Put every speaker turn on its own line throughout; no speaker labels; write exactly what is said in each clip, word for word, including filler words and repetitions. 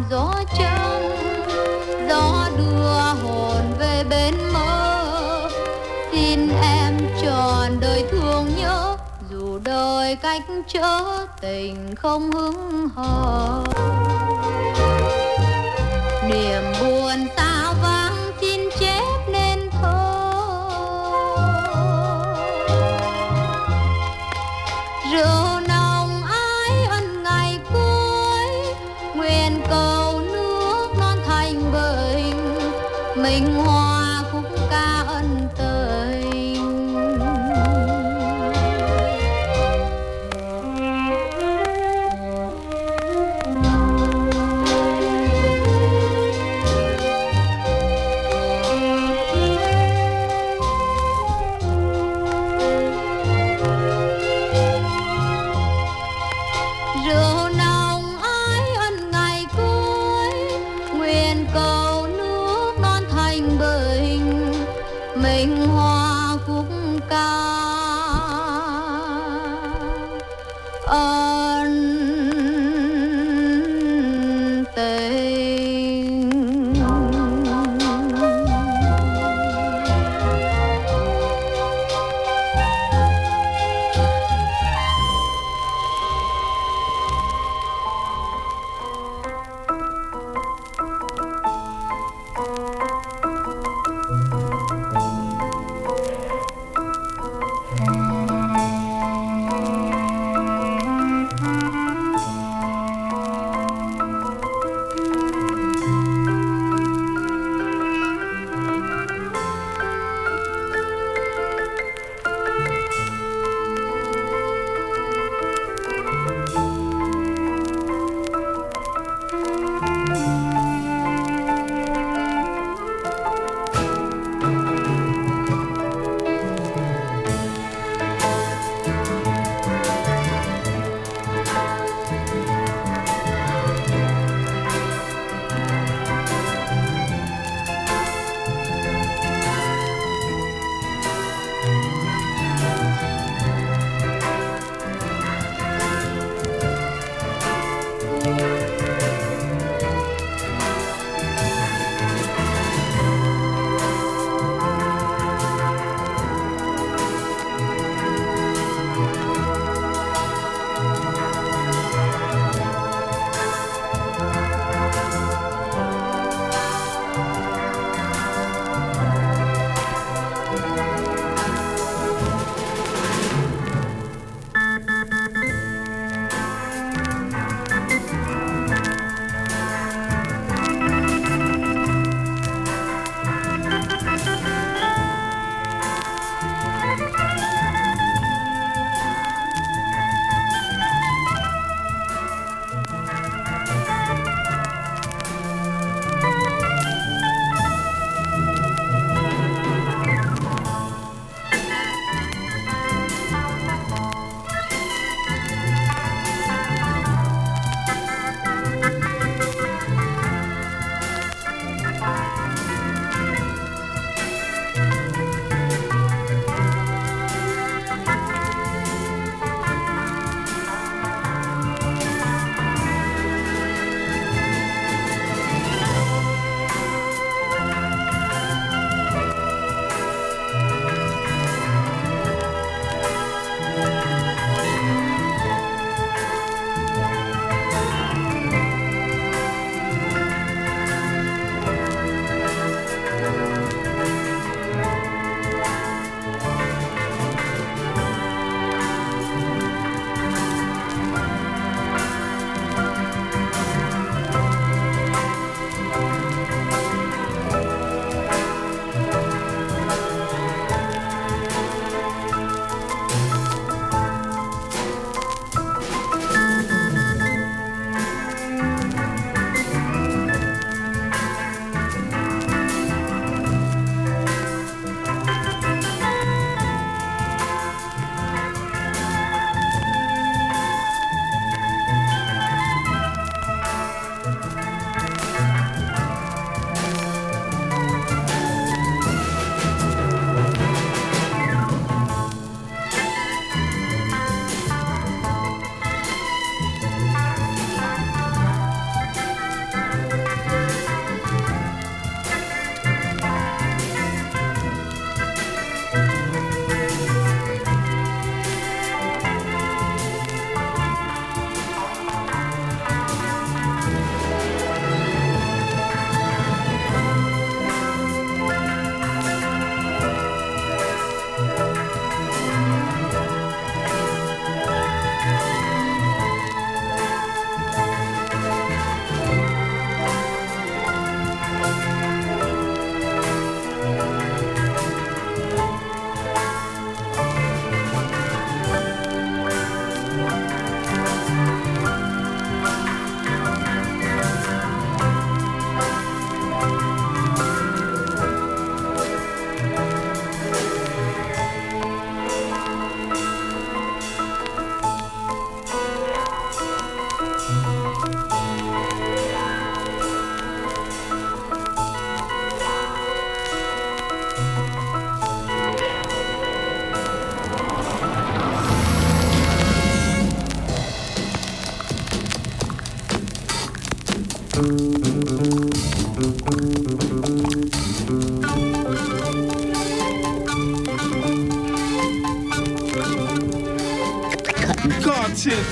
gió trăng, gió đưa hồn về bên mơ. Xin em trọn đời thương nhớ, dù đời cách trở tình không hững hờ. Niềm buồn sao vắng xin chép nên thơ, rượu nồng ái ân ngày cuối, nguyện cầu nước non thành bình, mình hòa khúc ca ân tình. Rượu nồng ái ân ngày cuối, nguyện cầu nước non thành bình, mình hòa khúc ca ân tình.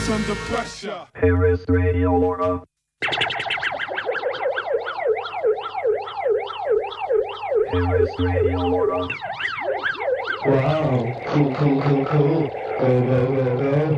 Under pressure.
Here is Radio Lorna. Here is Radio Lorna.
Wow, cool, cool, cool, cool. Go, go, go, go.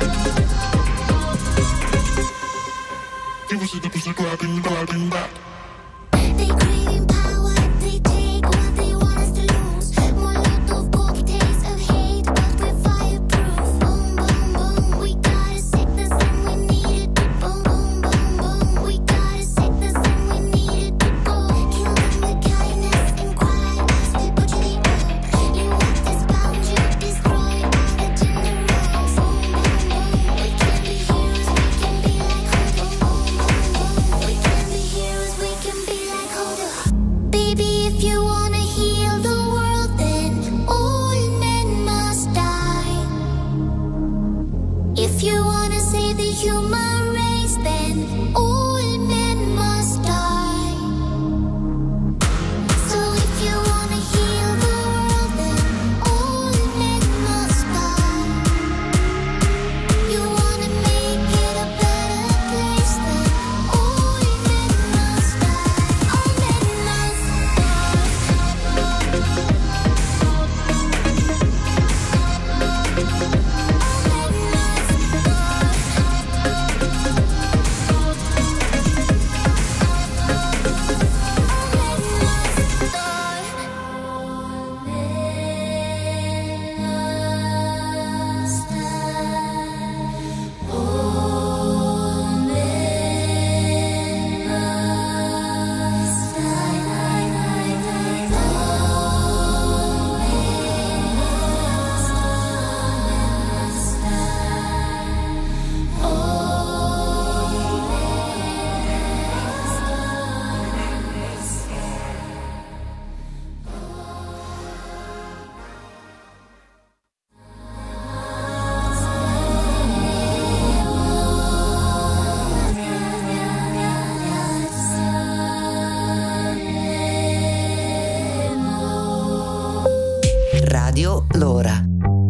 Pussy, the pussy grabbing, grabbing back. Radio Lora.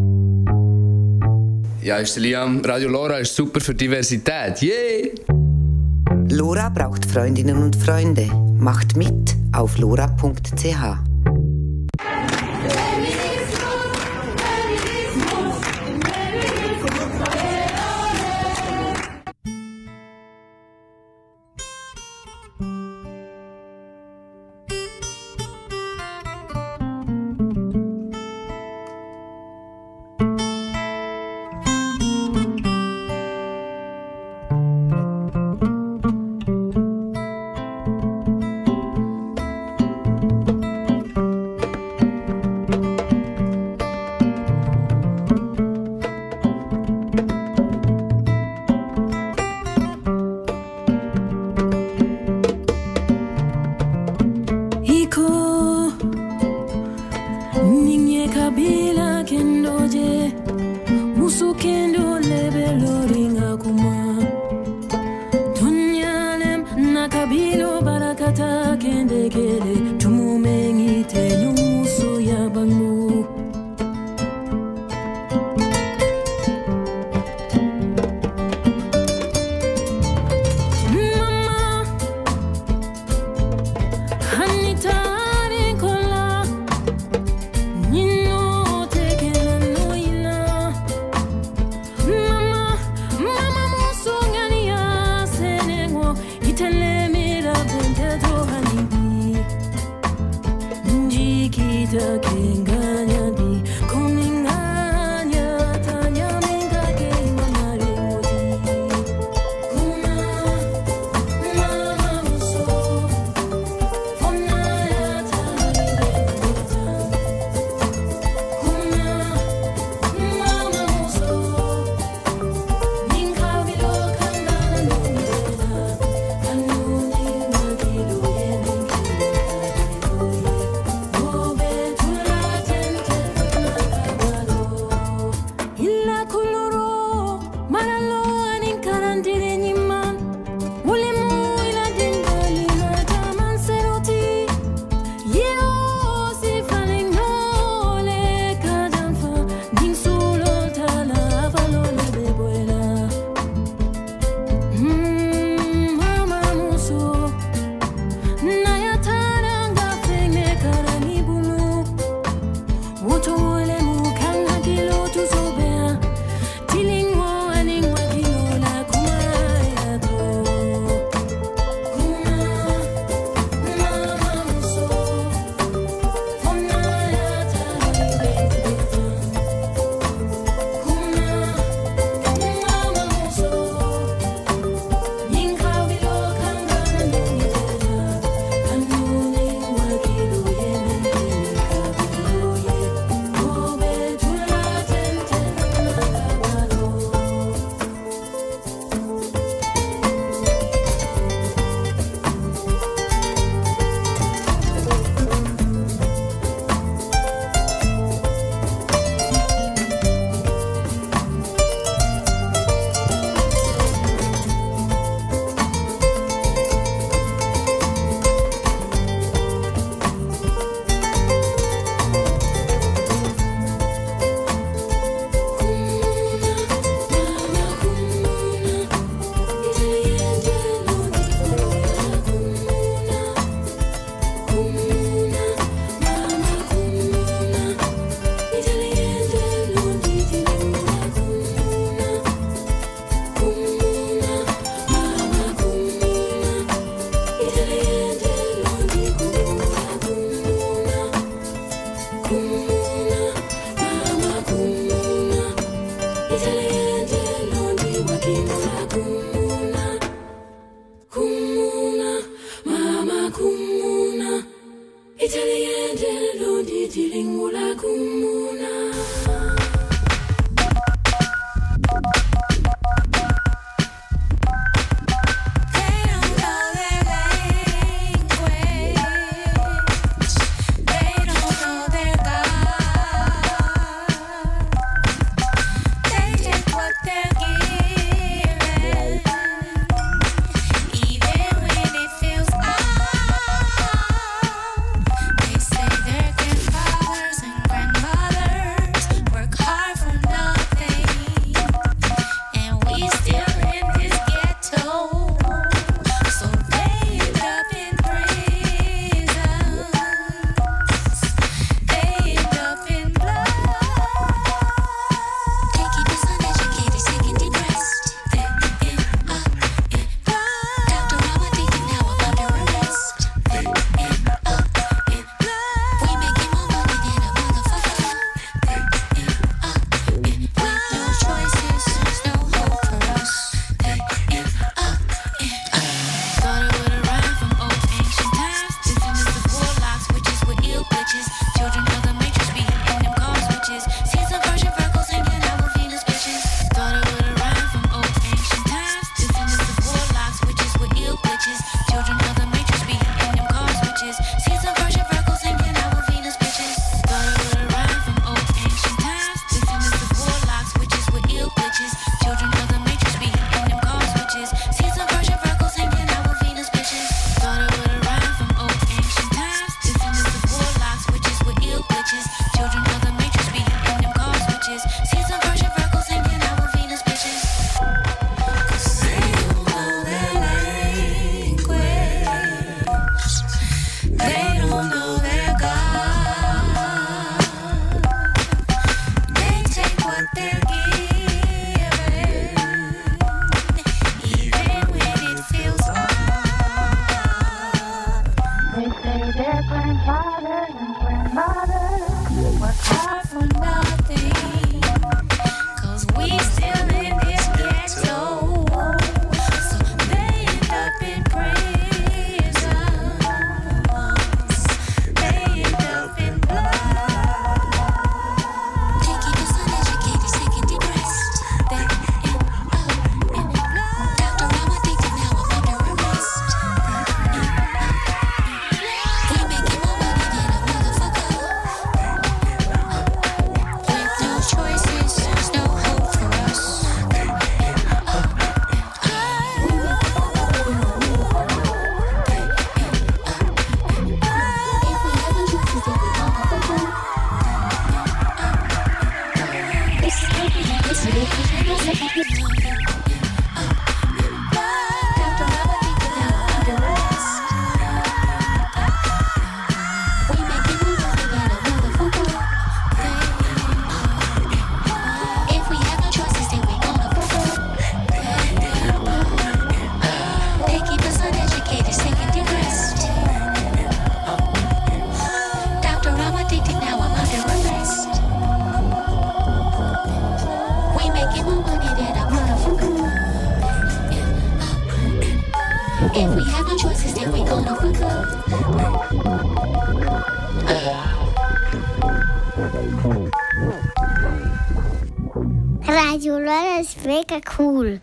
Ja, ist der Liam. Radio Lora ist super für Diversität. Yeah!
Lora braucht Freundinnen und Freunde. Macht mit auf lora punkt c h.
Radio Lora ist mega cool.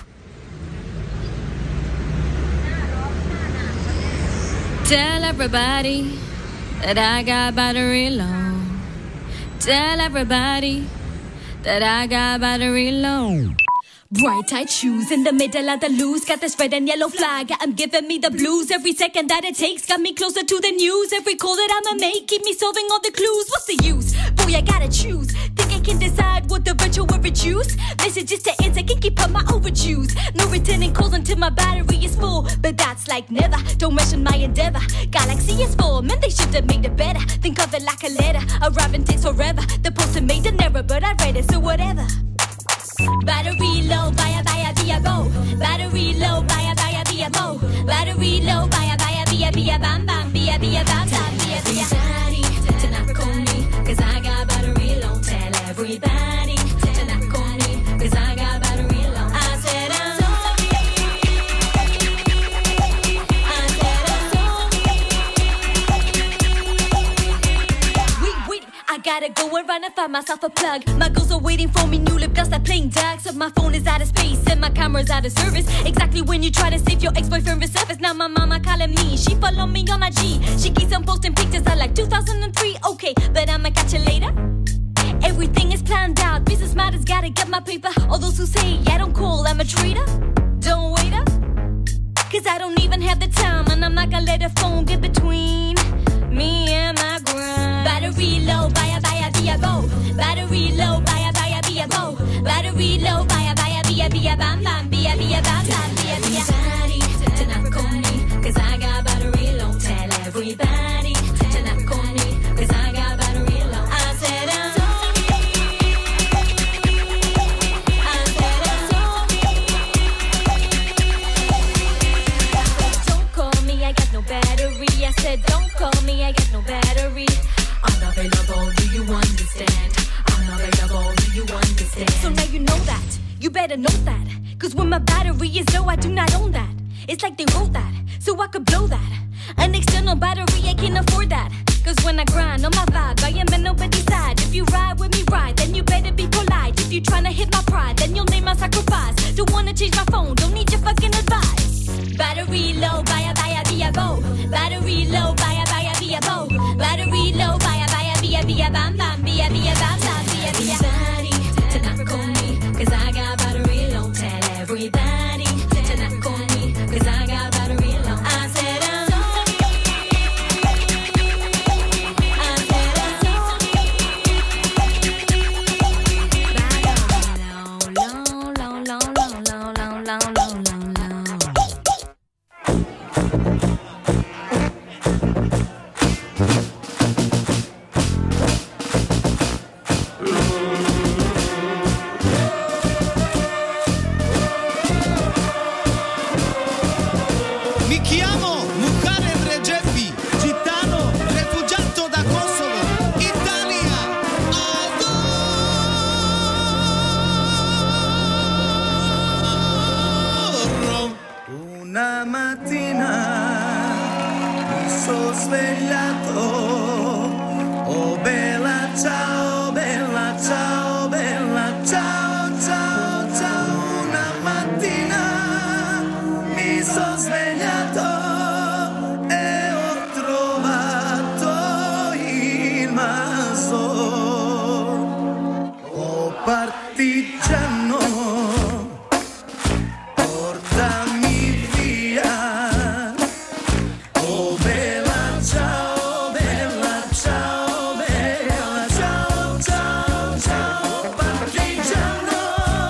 Tell everybody that I got battery low. Tell everybody that I got battery low. Bright tight shoes in the middle of the loose. Got this red and yellow flag, I'm giving me the blues. Every second that it takes got me closer to the news. Every call that I'ma make, keep me solving all the clues. What's the use? Boy, I gotta choose. Think I can decide what the virtue or reduce? Messages to answer, can keep up my overdues. No returning calls until my battery is full. But that's like never, don't mention my endeavor. Galaxy is full, man, they should have made it better. Think of it like a letter, arriving takes forever. The poster made an error, but I read it, so whatever. Battery low, baya baya via bo. Battery low, baya baya via bo. Battery low, baya baya via via bam bam via via bam bam via via. Everybody to not call me, cause I got battery low. Tell everybody to not call me, cause I got battery low. I said I'm sorry. I said I'm sorry. Wait, wait, I gotta go and run and find myself a plug. My girls are waiting for me, new lip gloss, that playing dark. So my phone is out of space and my camera's out of service. Exactly when you try to save your ex-boyfriend resurface. Now my mama calling me, she follow me on I G. She keeps on posting pictures I like two thousand three. Okay, but I'ma catch you later. Everything is planned out, business matters, gotta get my paper. All those who say I don't call, I'm a traitor. Don't wait up, cause I don't even have the time. And I'm not gonna let a phone get between me and my grind. Battery low, baya baya via bo. Battery low, baya baya via bo. Battery low, baya baya via via bam bam via via bam bam via via. Everybody to not call me, cause I got battery low. Tell everybody to not call me, cause I got battery low. I said I'm sorry. I said I'm sorry. Don't call me, I got no battery. I said don't call me, I got no battery. Unavailable, do you understand? Unavailable, do you understand? So now you know that, you better know that. Cause when my battery is low, I do not own that. It's like they wrote that, so I could blow that. An external battery, I can't afford that. Cause when I grind on my vibe, I am at nobody's side. If you ride with me right, then you better be polite. If you tryna hit my pride, then you'll name my sacrifice. Don't wanna change my phone, don't need your fucking advice. Battery low, baya baya via bo. Battery low, baya baya via bo. Battery low, baya baya via via bam bam via via bam bam via via. Everybody to not call me, cause I got battery low. Tell everybody to not call me, cause I got battery low. I said I'm sorry. I said I'm sorry. Battery low, low, low, low, low, low, low, low, low, low.
Mi chiamo Muharrem Regepi, gitano, rifugiato da Kosovo, Italia. Adoro. Una mattina mi sono svegliato. Oh bella ciao, bella ciao, bella ciao, ciao, ciao. Una mattina mi sono svegliato e ho trovato il maso. Oh partigiano, portami via. Oh bella ciao, bella ciao, bella ciao, ciao, ciao. Partigiano,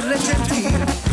torre gentile